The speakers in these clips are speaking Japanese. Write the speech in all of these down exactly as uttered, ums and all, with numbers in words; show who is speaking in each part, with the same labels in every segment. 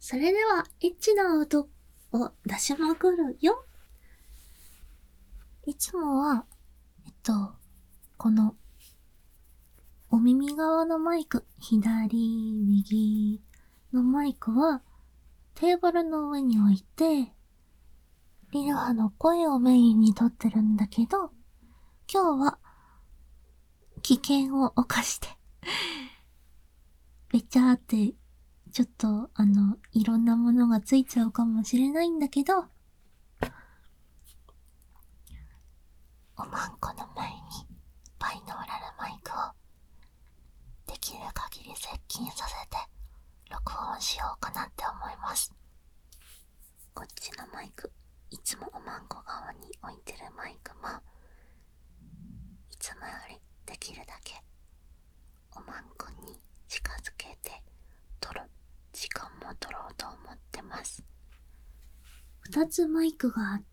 Speaker 1: それでは、エッチな音を出しまくるよ。いつもは、えっと、この、お耳側のマイク、左、右のマイクは、テーブルの上に置いて、リルハの声をメインに撮ってるんだけど、今日は、危険を冒して、べちゃーって、ちょっと、あの、いろんなものがついちゃうかもしれないんだけど、おまんこの前に、バイノーラルマイクを、できる限り接近させて、録音しようかなって思います。こっちのマイク、いつもおまんこ側に置いてるマイクも、いつもよりできるだけ、おまんこに近づけて、撮る時間も取ろうと思ってます。二つマイクがあって、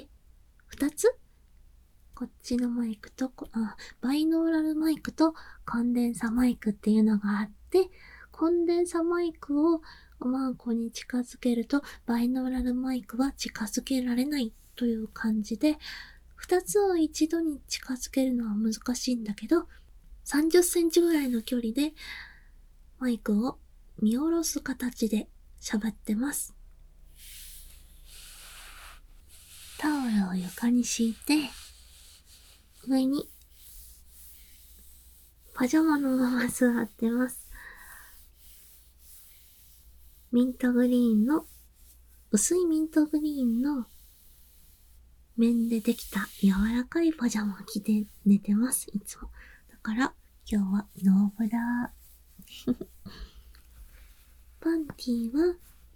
Speaker 1: 二つこっちのマイクと、あ、バイノーラルマイクとコンデンサマイクっていうのがあって、コンデンサマイクをおまんこに近づけると、バイノーラルマイクは近づけられないという感じで、二つを一度に近づけるのは難しいんだけど、さんじゅっセンチぐらいの距離でマイクを見下ろす形で喋ってます。タオルを床に敷いて、上にパジャマのまま座ってます。ミントグリーンの、薄いミントグリーンの綿でできた柔らかいパジャマを着て寝てます、いつも。だから今日はノーブラー。パンティは、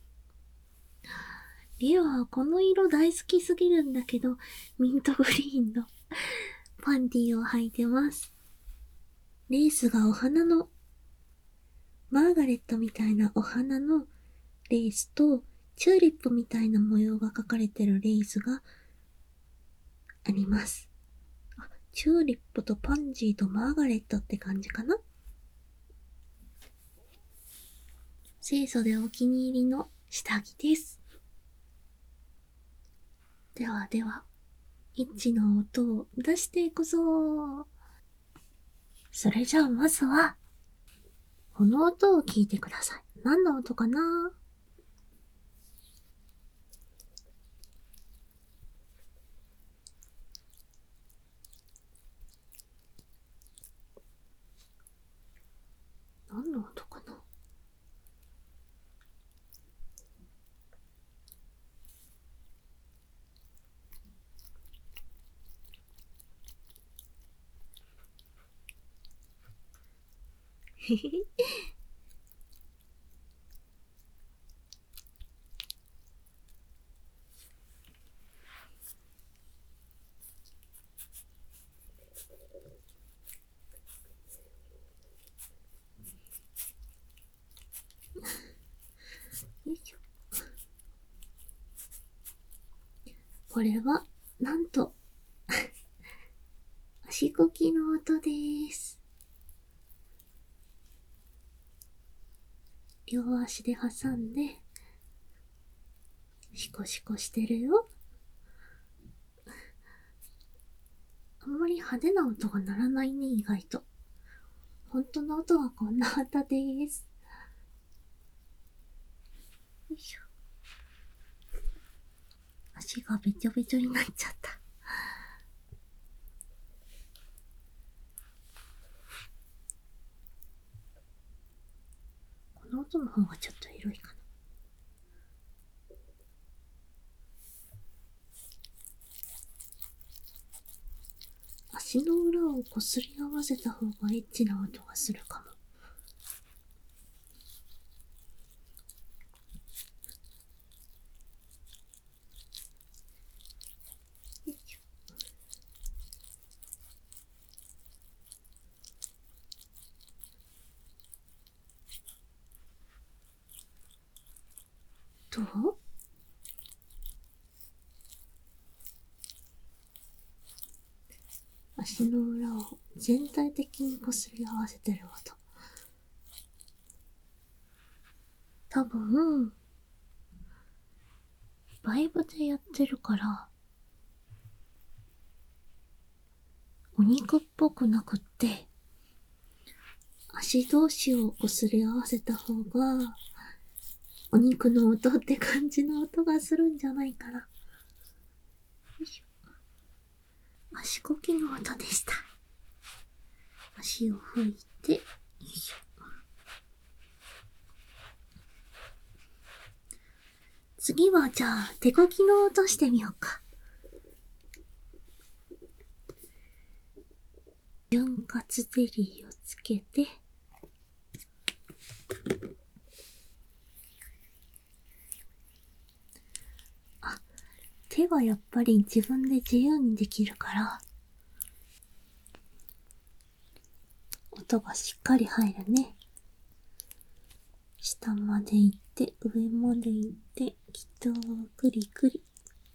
Speaker 1: リオはこの色大好きすぎるんだけど、ミントグリーンのパンティを履いてます。レースがお花の、マーガレットみたいなお花のレースと、チューリップみたいな模様が描かれてるレースがあります。あ、チューリップとパンジーとマーガレットって感じかな。清楚でお気に入りの下着です。ではでは、エッチの音を出していくぞ。それじゃあまずは、この音を聞いてください。何の音かな？何の音かな？へへへ。よいしょ。これは、なんと、足こきの音です。両足で挟んで、シコシコしてるよ。あんまり派手な音が鳴らないね、意外と。本当の音はこんな音です。よいしょ。足がべちょべちょになっちゃった。この音の方がちょっとエロいかな。足の裏をこすり合わせた方がエッチな音がするかも。よいしょ。どう？足の裏を全体的にこすり合わせてる音。多分、 バイブでやってるから、お肉っぽくなくって、足同士を擦り合わせた方が、お肉の音って感じの音がするんじゃないかな。よいしょ。足こきの音でした。足を拭いて、よいしょ。次はじゃあ、手こきの音してみようか。潤滑ゼリーをつけて、あ、手はやっぱり自分で自由にできるから、音がしっかり入るね。下まで行って、上まで行って、きっとくりくり。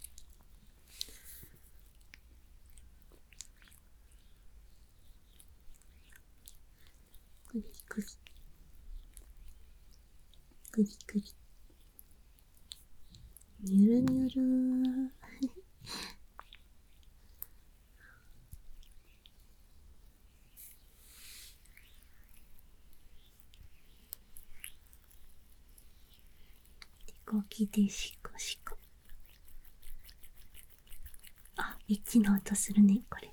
Speaker 1: くりくり。くりくり。にゅるにゅるー。手こきでシコシコ。あ、エッチな音するね、これ。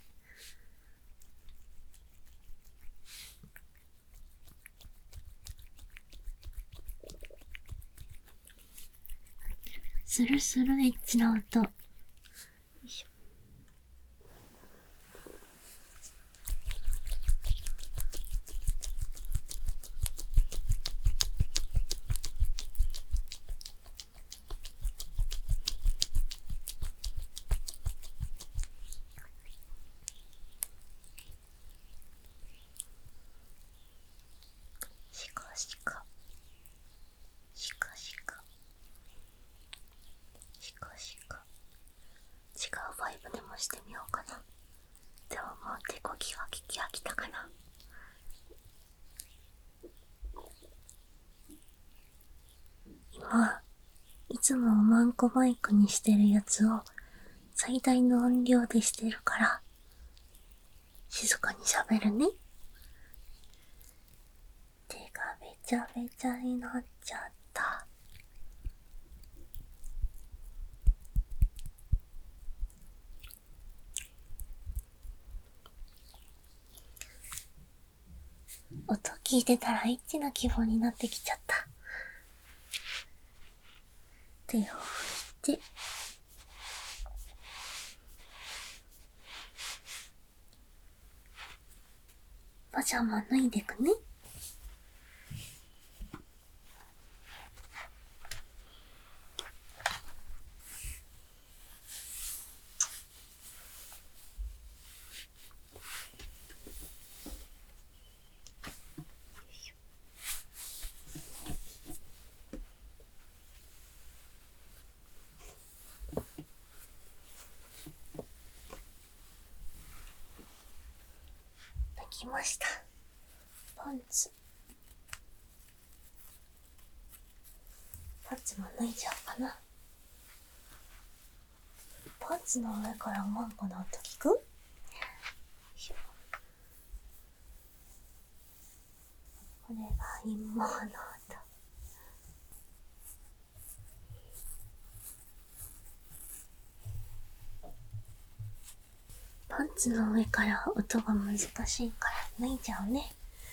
Speaker 1: するするエッチな音。よいしょ。シコシコ。シコシコ。シコシコ。違うバイブでもしてみようかな。でももう手こきが聞き飽きたかな。今、いつもおまんこマイクにしてるやつを最大の音量でしてるから、静かに喋るね。手がべちゃべちゃになっちゃった。音聞いてたらエッチな気分になってきちゃった。手を拭いて、パジャマ脱いでくね。脱ぎました。パンツ。パンツも脱いじゃおうかな。パンツの上からおまんこの音聞く？これが陰謀の音。パンツの上から音が難しいから脱いじゃうね。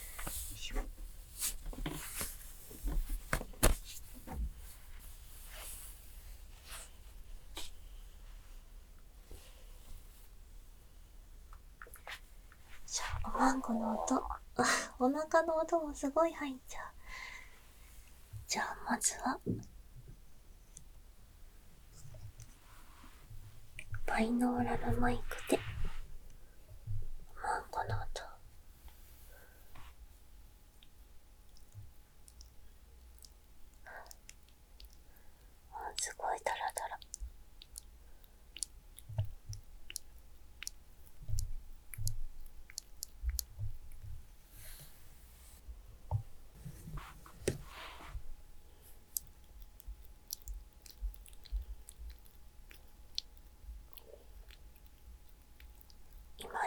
Speaker 1: じゃあ、おまんこの音。お腹の音もすごい入っちゃう。じゃあ、まずは、バイノーラルマイクで、おまんこの音。すごいダラダラ。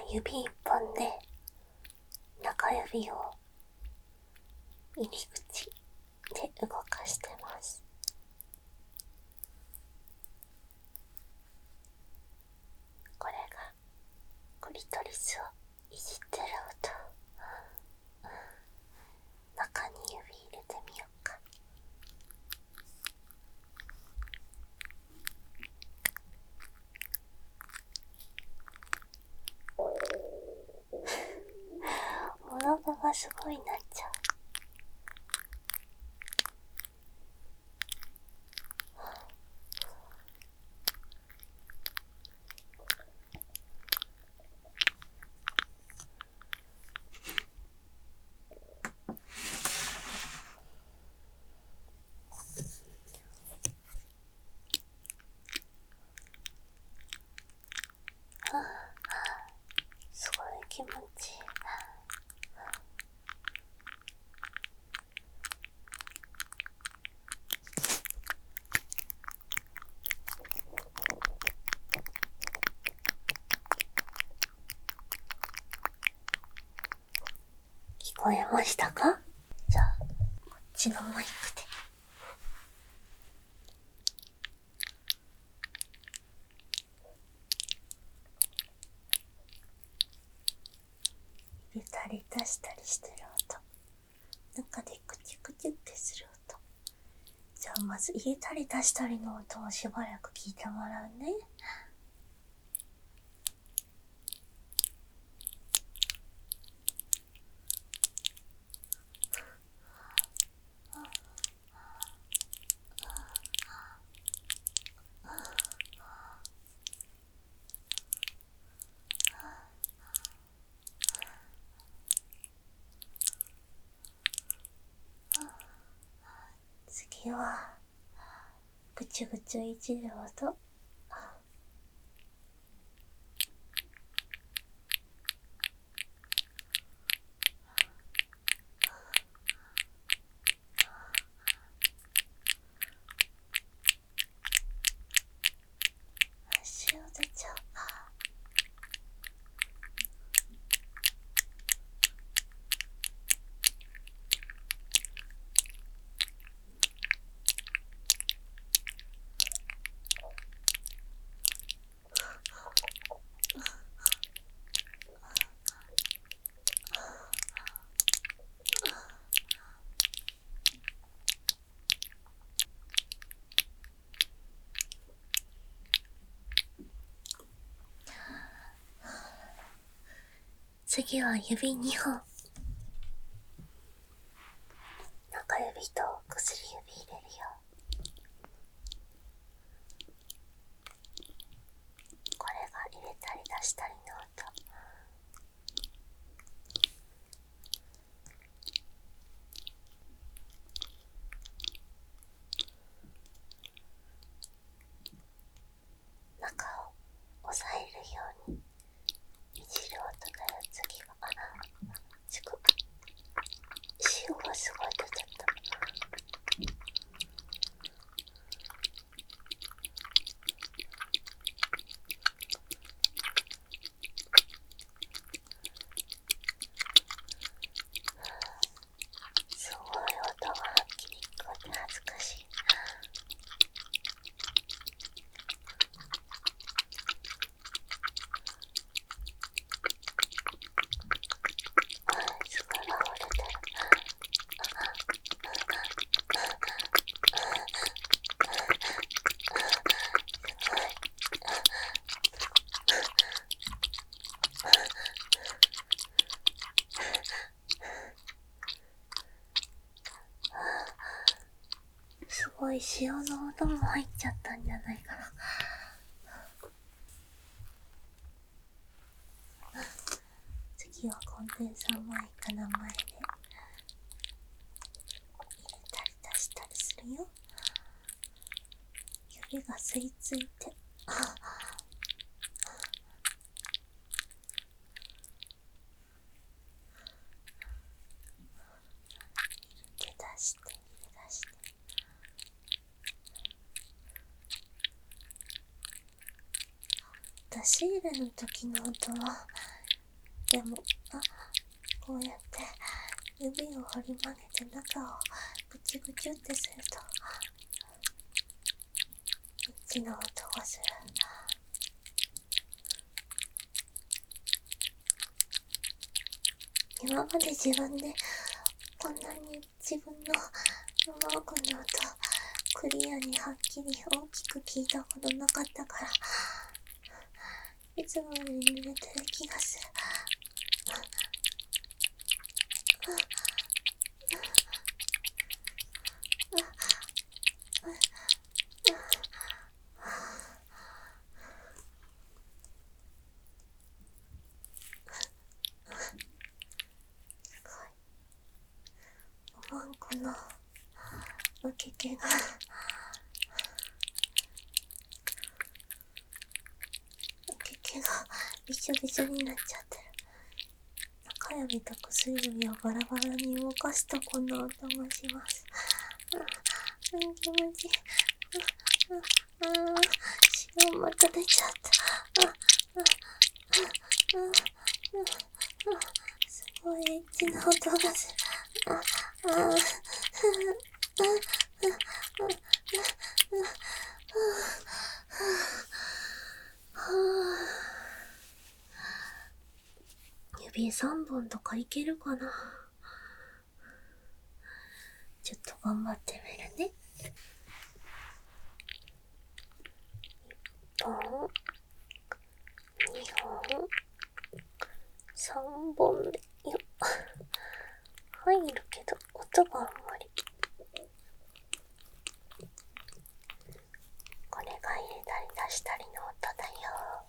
Speaker 1: 指一本で中指を入り口で動かしてます。これがクリトリスをいじってる音。中に指入れてみようか。お腹がすごいなっちゃう。すごい気持ちいい。聞こえましたか？じゃあこっちのマイクで入れたり出したりしてる音、中でクチュクチュってする音。じゃあまず入れたり出したりの音をしばらく聞いてもらうね。次はぐちゅぐちゅいじる音。足を出ちゃう。次は指にほん。中指と薬指入れるよ。これが入れたり出したりの音。中を押さえるようにいじる音だよ。次はあすごい塩がすごい出ちゃった。すごい音がはっきり聞こえて恥ずかしい。すごい溢れてる。すごい塩の音も入っちゃったんじゃないかな。次はコンデンサーマイクの前で入れたり出したりするよ。指が吸い付いて、あ入れ出して入れ出して。出し入れの時の音はでも、あ、こうやって指を折り曲げて中をぐちゅぐちゅってすると、エッチな音がする。今まで自分でこんなに自分のマークの音クリアにはっきり大きく聞いたことなかったから、いつもより濡れてる気がする。おまんこの受け毛が受け毛がびしょびしょになっちゃってる。中指と薬指をバラバラに動かすとこんな音がします。あ、うん、気持ちいい。あ、あ、あ、塩また出ちゃった。あ、あ、あ、あ、あ、すごいエッチな音がする。あ、あ、あ、指さんぼんとかいけるかな。ちょっと頑張ってみるね。いっぽん、にほん、さんぼんめよ。入るけど音があんまり。これが入れたり出したりの音だよ。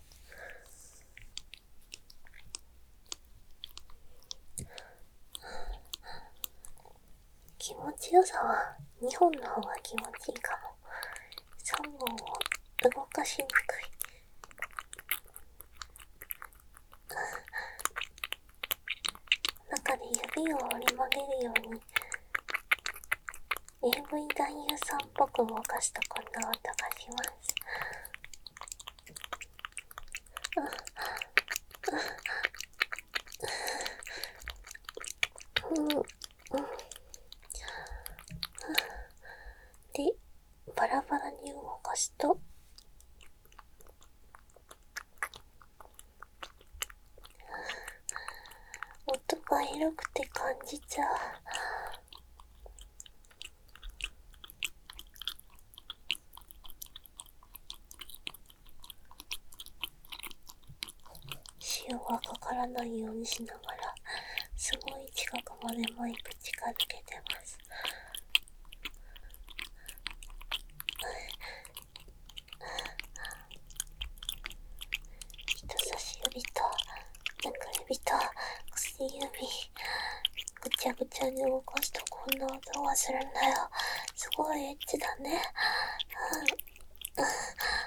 Speaker 1: 気持ちよさはにほんの方が気持ちいいかも。さんぼんを動かしにくい。中で指を折り曲げるように エーブイ 男優さんっぽく動かすとこんな音がします。うん、うん、で、バラバラに動かすと音が広くて感じちゃう。塩がかからないようにしながらすごい近くまでマイク近づけてます。人差し指と中指と薬指ぐちゃぐちゃに動かすとこんな音がするんだよ。すごいエッチだね。うん、うん、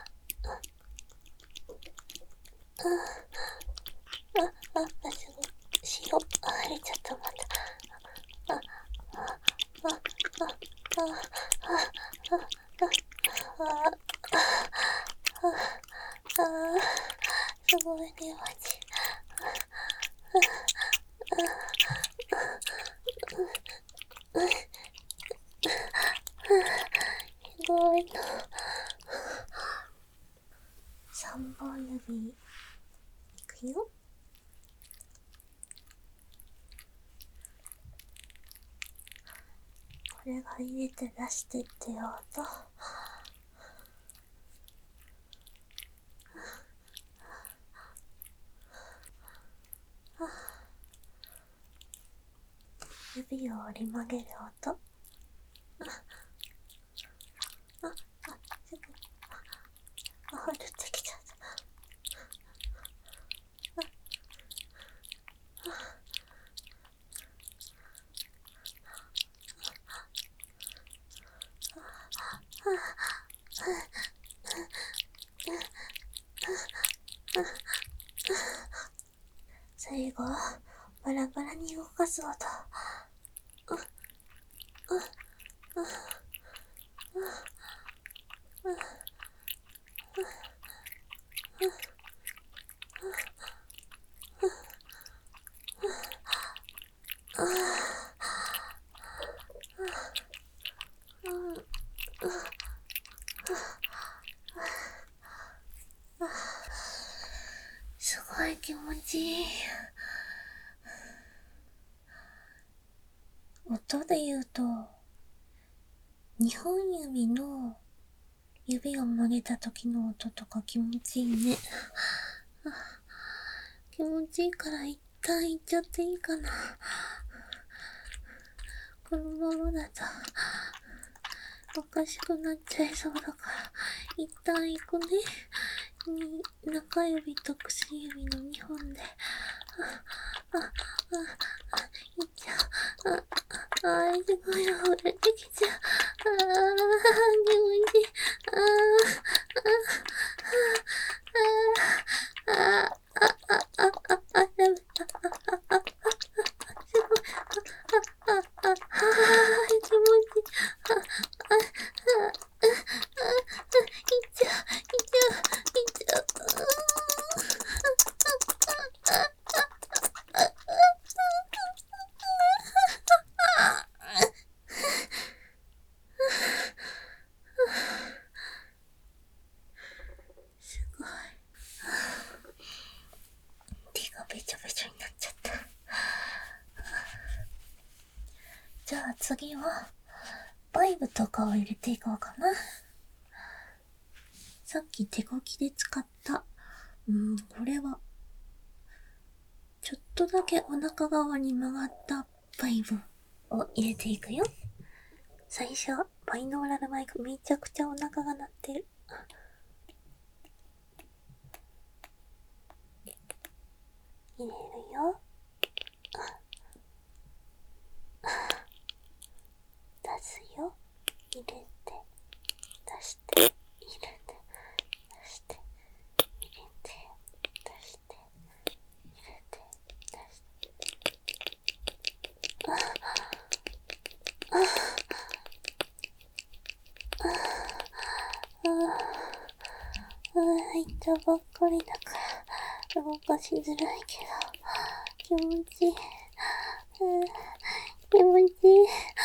Speaker 1: うん、あ、あ、あ、すごい。塩、あ、入れちゃった、また。あ、あ、あ、あ、あ、あ、あ、あ、あ、あ、あ、すごい気持ちいい。すごいな。さんぼん指いくよ。これが入れて出してってよと。指を折り曲げる音。あ、あ、あ、すぐ、あ、折れてきちゃった。最後はバラバラに動かす音。 気持ちいい。音で言うと、にほん指の指を曲げた時の音とか気持ちいいね。気持ちいいから一旦行っちゃっていいかな。このままだとおかしくなっちゃいそうだから一旦行くね。に中指と薬指のにほんで、あ、あ、あ、あ、いっちゃう。あ、あ、あ、すごい溢れてきちゃう。あー、気持ちいい。あー、あー、あー、あー、あー、あー、あー、あ、ダメだ。あ、あ、あ、すごい。あ、あ、あ、あ、あ、気持ちいい。あ、あ、あ、あ、あ、あ、いっちゃう、いっちゃう、いっちゃう。すごい。手がべちょべちょになっちゃった。じゃあ次はバイブとかを入れていこうかな。さっき手こきで使った、うーん、これはちょっとだけお腹側に曲がったバイブを入れていくよ。最初はバイノーラルマイク、めちゃくちゃお腹が鳴ってる。入れるよ。出すよ。入れて、出して、入れて、出して、入れて、出して、入れて、出して。あ、あ、あ、あ、あ、入ったばっかりだから動かしづらいけど気持ちいい。気持ちいい。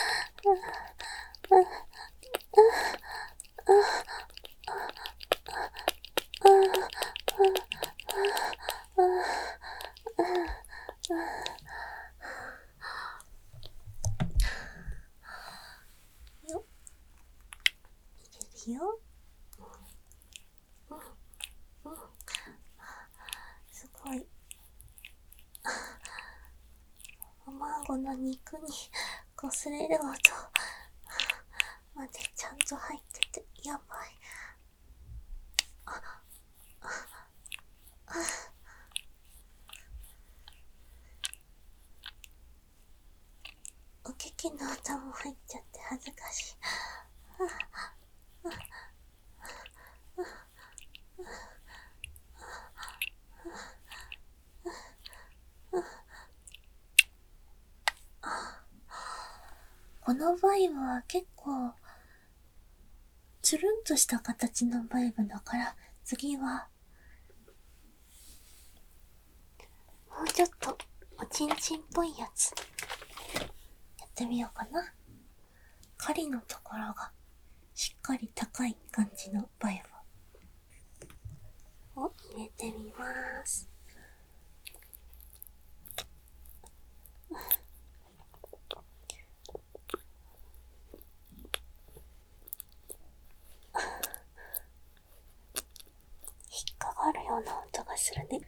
Speaker 1: よっ、入れるよ。うん、うん、すごい。卵の肉に擦れる音までちゃんと入っててやばい。あ、あ、あ、おけけの音も入っちゃって恥ずかしい。このバイブは結構つるんとした形のバイブだから、次はもうちょっとおちんちんっぽいやつやってみようかな。針のところがしっかり高い感じのバイブを入れてみます。引っかかるような音がするね。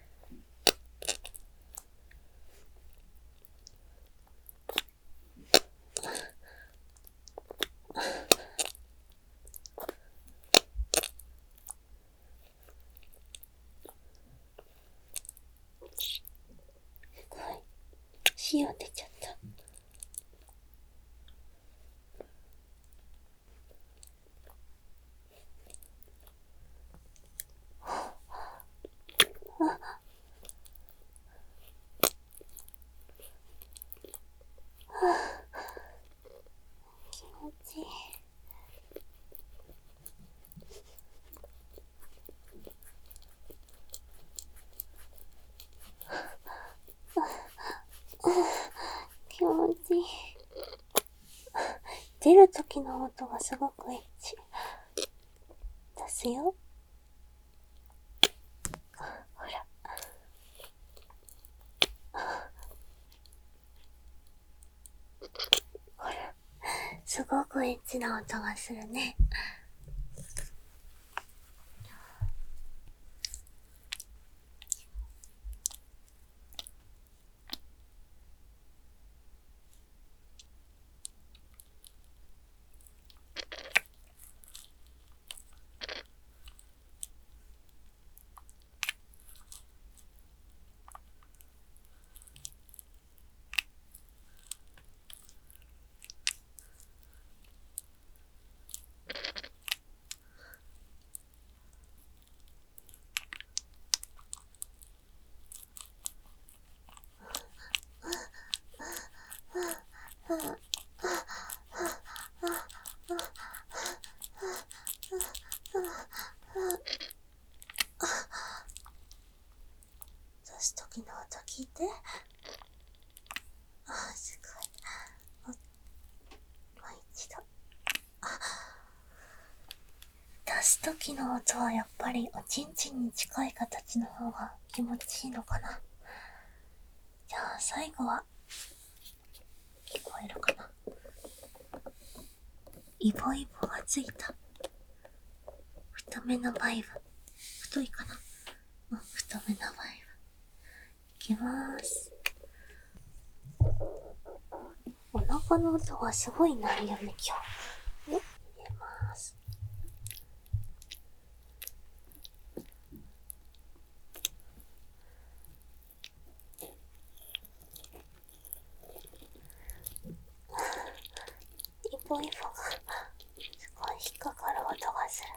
Speaker 1: 塩出ちゃった。あ、気持ちいい。気持ちいい。出る時の音がすごくエッチ。出すよ。ほら。 すごくエッチな音がするね。出す時の音聞いて。あ、すごい。もう一度。出す時の音はやっぱりおちんちんに近い形の方が気持ちいいのかな。じゃあ最後は聞こえるかな。イボイボがついた太めのバイブ。太いかな。うん、太めのバイブ。いきまーす。お腹の音がすごい鳴るよね、今日。ね、入れまーす。イボイボがすごい引っかかる音がする。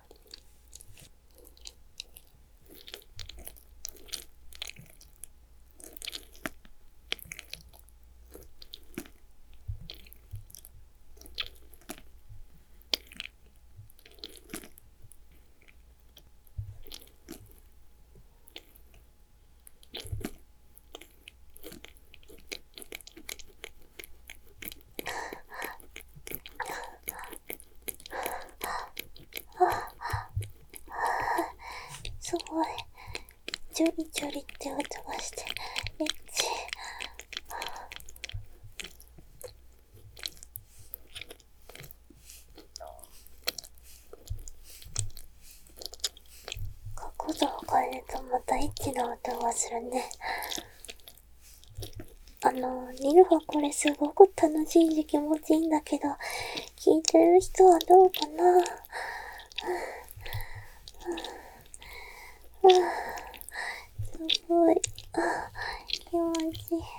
Speaker 1: すごい。ジョリジョリって音がして、エッチ。角度を変えるとまたエッチな音がするね。あの、見る方これすごく楽しいし気持ちいいんだけど、聞いてる人はどうかな。すごい。気持ちいい。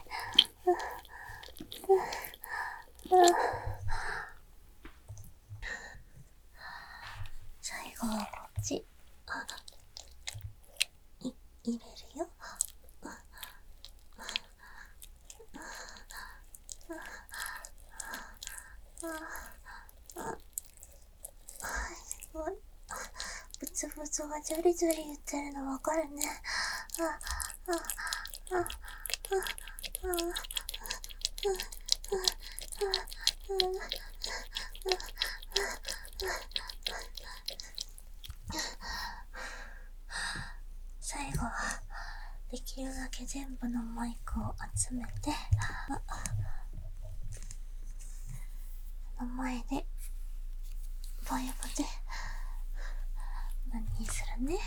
Speaker 1: 最後はこっち。あ、い、入れるよ。すごい。ブツブツがジョリジョリ言ってるのわかるね。あ、あ、あ、あ、あ、あ、最後はできるだけ全部のマイクを集めて、の前でバイブで何にするね。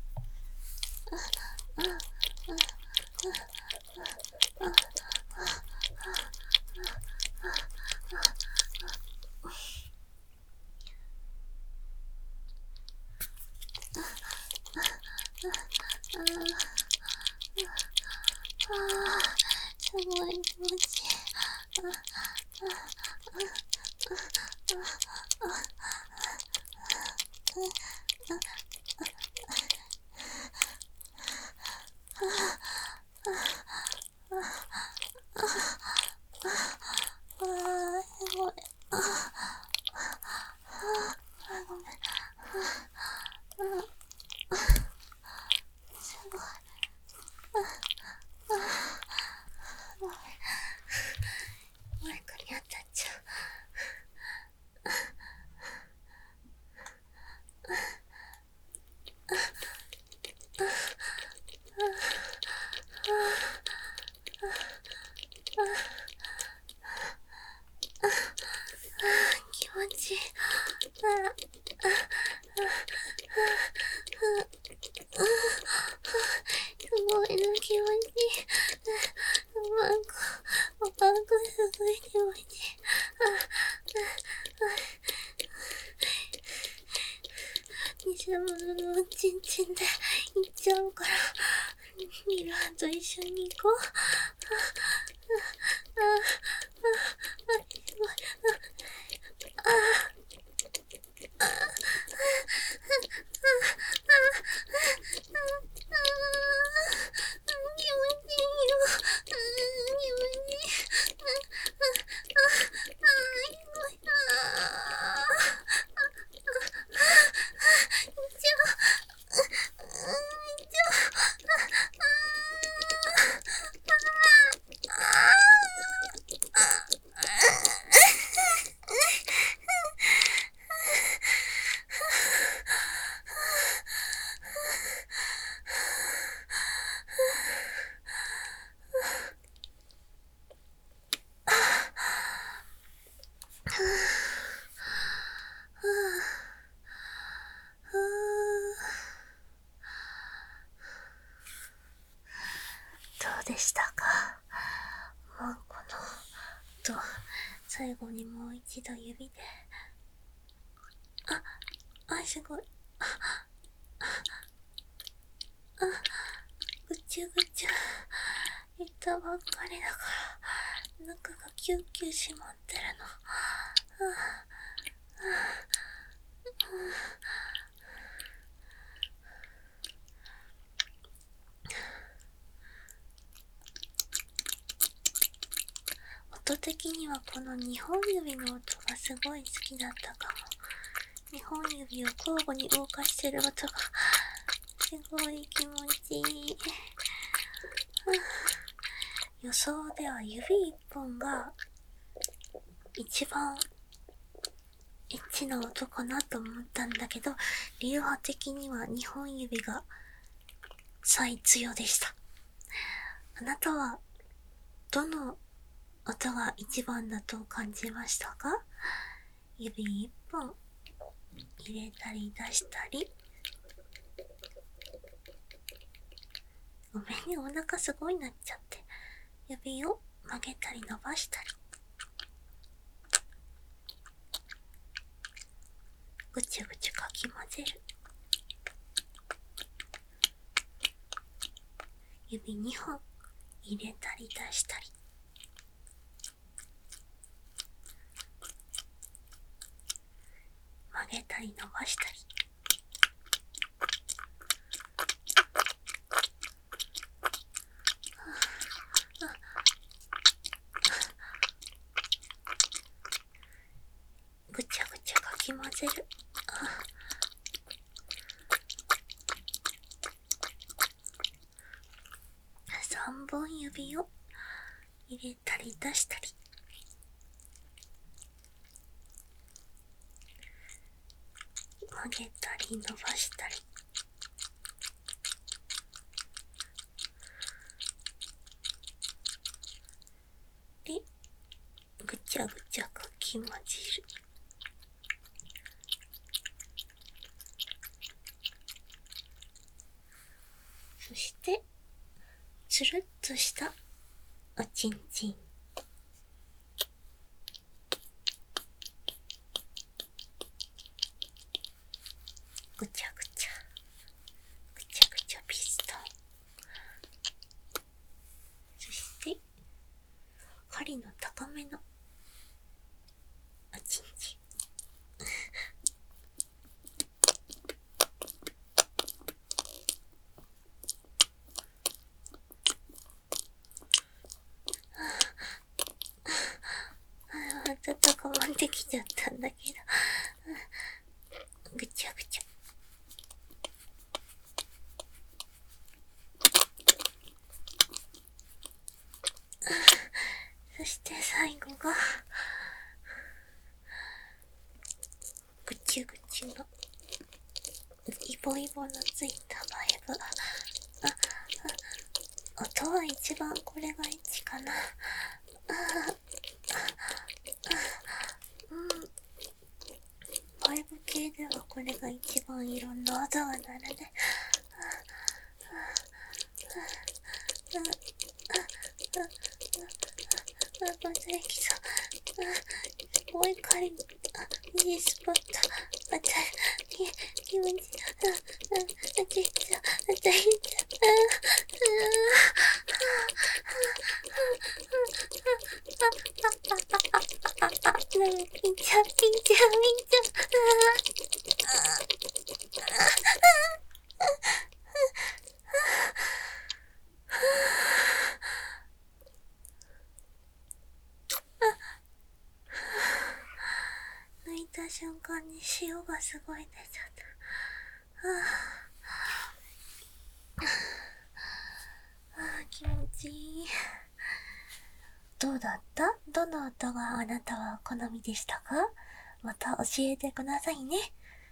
Speaker 1: すごい気持ちいい。 すごいの気持ちいい。マンコ、おパンコすごい気持ちいい。偽物のチンチンで行っちゃうから、ミラーと一緒に行こう。ああ、ああ、ああ、すごい。ああ、ああ、ああ、ああ、ああ、気持ちいいよ。気持ちいい。ああ、ああ、すごい。ああ、一応、一応、どうでしたか？もうこのと最後にもう一度指で、あ、あ、すごい。あ、あ、ぐちゅぐちゅ言ったばっかりだから中がキュッキュ締まってるの。ああ、音的にはこのにほん指の音がすごい好きだったかも。にほん指を交互に動かしてる音がすごい気持ちいい。予想では指いっぽんが一番エッチな音かなと思ったんだけど、流派的にはにほん指が最強でした。あなたはどの音が一番だと感じましたか？指いっぽん入れたり出したり。ごめんね、お腹すごいなっちゃって。指を曲げたり伸ばしたり。ぐちゅぐちゅかき混ぜる。指にほん入れたり出したり。曲げたり伸ばしたり。ぐちゃぐちゃかき混ぜる。さんぼん指を入れたり出したり。曲げたり伸ばしたり。で、ぐちゃぐちゃかき混ぜる。そしてつるっとしたおちんちん。ぐちゃぐちゃぐちゃぐちゃピストン。そして針の高めのおちんちん。ちょっと我慢できちゃったんだけど、ぐちゃぐちゃ。そして最後がぐちゅぐちゅのイボイボのついたバイブ。あ、あ、音は一番これがエッチかな。ああ、あ、うん、バイブ系ではこれが一番いろんな技がなるね。あ、また行きそう。もう一回、あ、いいスポット。また、気持ちいい。あ、あ、あ、ちっちゃ、あ、ちっちゃ、あ、あ、あ、あ、あ、あ、あ、あ、なんかピンチャー、ピンチャー、ピンチャー、あ、抜いた瞬間に塩がすごい出ちゃった。はあ、あー気持ちいい。どうだった？どの音があなたは好みでしたか？また教えてくださいね。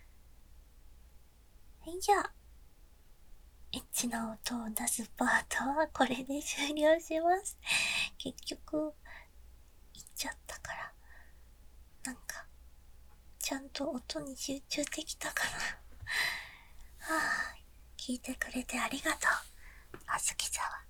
Speaker 1: はい、じゃあ、エッチな音を出すパートはこれで終了します。結局、言っちゃったから、なんか、ちゃんと音に集中できたかな。はぁ、聞いてくれてありがとう。あずきちゃんは